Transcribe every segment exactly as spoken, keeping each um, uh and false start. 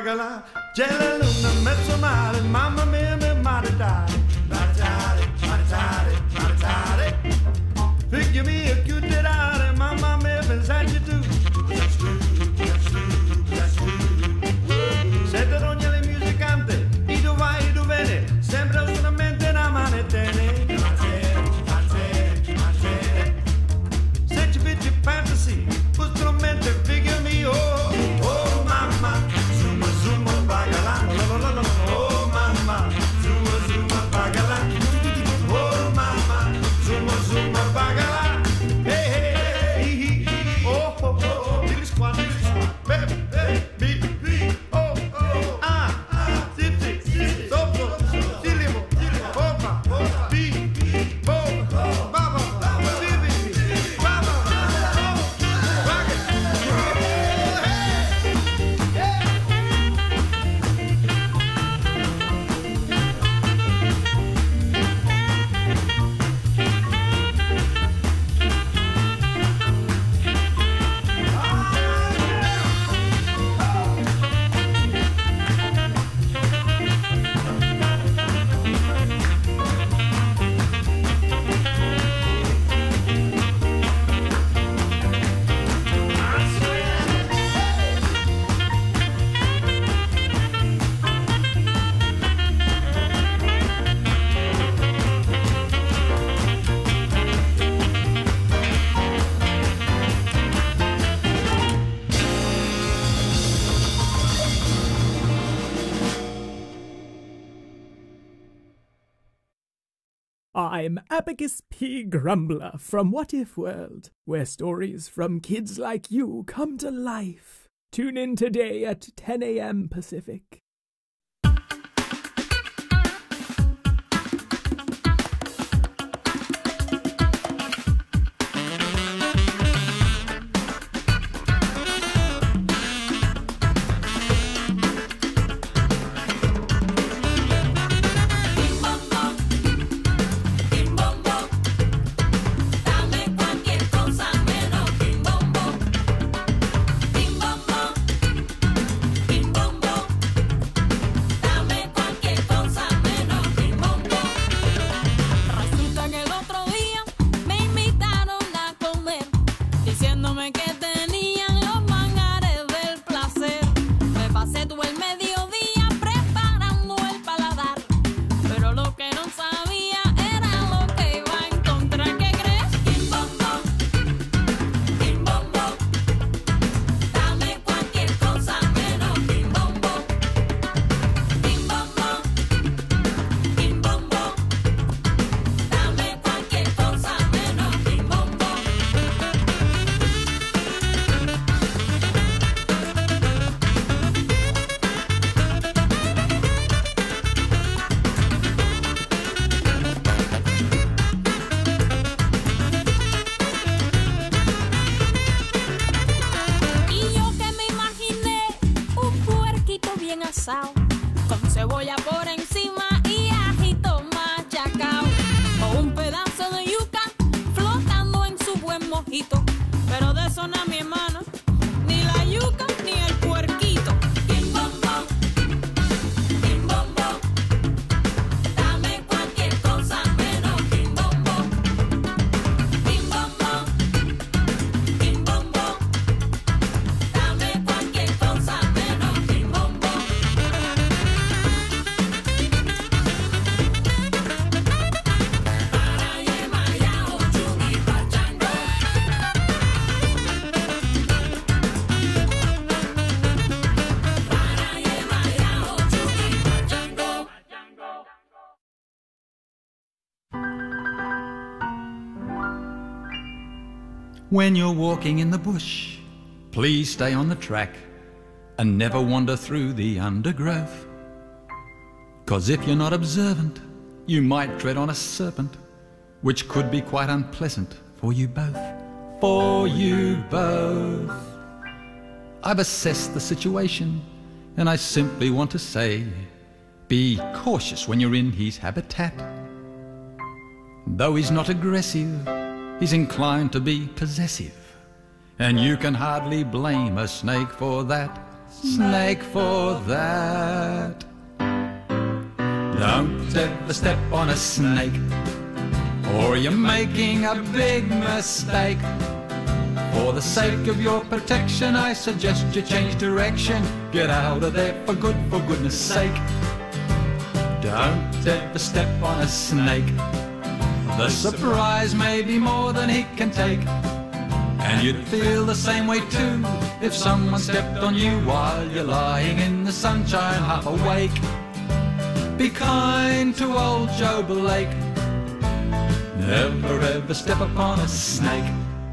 bagala, Jella Luna, mezzo male, mamma mia, mi maritare, maritare, maritare, maritare. Figure me a cute dare, mamma mia, pensarci tu. That's true, that's true, that's true. Sette ogni le musicante, i dove vai, i dove viene, sempre solamente una manetene. Matere, matere, matere. Se ci vedi fantasy, put strumento, figure me, oh, oh mamma, zuma, zuma, bagala, lo, lo, lo, lo, oh mamma, zuma, zuma, bagala, oh mamma, zuma, zuma, bagala, hey, hey, hey, hey, oh, oh, oh, dilly squat, dilly squat, baby, hey, beep, beep, oh, oh, ah, ah, zip, zip, zip, sopro, dilimo, dilimo, opa, opa, beep, beep, bo, baba, beep, beep, baba, oh, bagala, I'm Abacus P. Grumbler from What If World, where stories from kids like you come to life. Tune in today at ten a m Pacific. Con cebolla por encima y ajito machacao, o un pedazo de yuca flotando en su buen mojito. Pero de eso no, mi hermano, ni la yuca ni el puerquito. Bim bom bom, bim bom bom, dame cualquier cosa menos bim bom bom, bim bom bom, bim bom bom, dame cualquier cosa menos bim bom bom. When you're walking in the bush, please stay on the track and never wander through the undergrowth. 'Cause if you're not observant, you might tread on a serpent, which could be quite unpleasant for you both. For you both. I've assessed the situation, and I simply want to say, be cautious when you're in his habitat. Though he's not aggressive, he's inclined to be possessive, and you can hardly blame a snake for that. snake for that. Don't ever step on a snake, or you're making a big mistake. For the sake of your protection, I suggest you change direction. Get out of there for good, for goodness sake. Don't ever step on a snake. The surprise may be more than he can take. And you'd feel the same way too if someone stepped on you while you're lying in the sunshine half awake. Be kind to old Joe Blake. Never ever step upon a snake.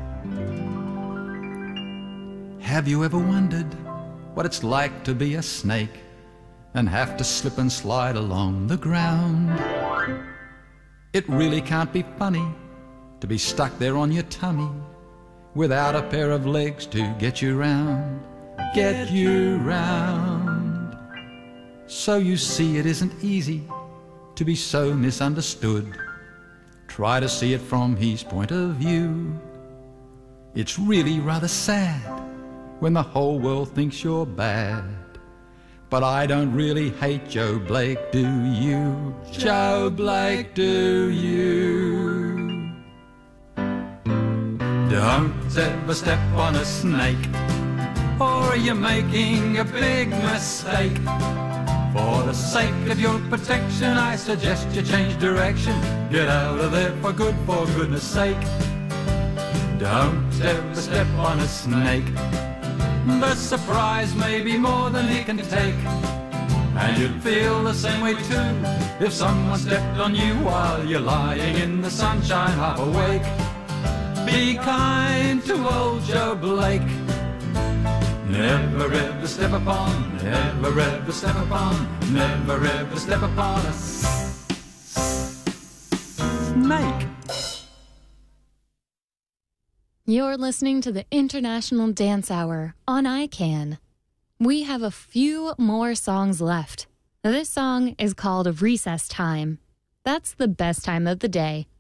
Have you ever wondered what it's like to be a snake and have to slip and slide along the ground? It really can't be funny to be stuck there on your tummy without a pair of legs to get you round, get you round. So you see it isn't easy to be so misunderstood. Try to see it from his point of view. It's really rather sad when the whole world thinks you're bad. But I don't really hate Joe Blake, do you? Joe Blake, do you? Don't ever step on a snake, or you're making a big mistake. For the sake of your protection, I suggest you change direction. Get out of there for good, for goodness sake. Don't ever step on a snake. The surprise may be more than he can take. And you'd feel the same way too if someone stepped on you while you're lying in the sunshine half awake. Be kind to old Joe Blake. Never ever step upon, never ever step upon, never ever step upon a snake. You're listening to the International Dance Hour on I CAN. We have a few more songs left. This song is called Recess Time. That's the best time of the day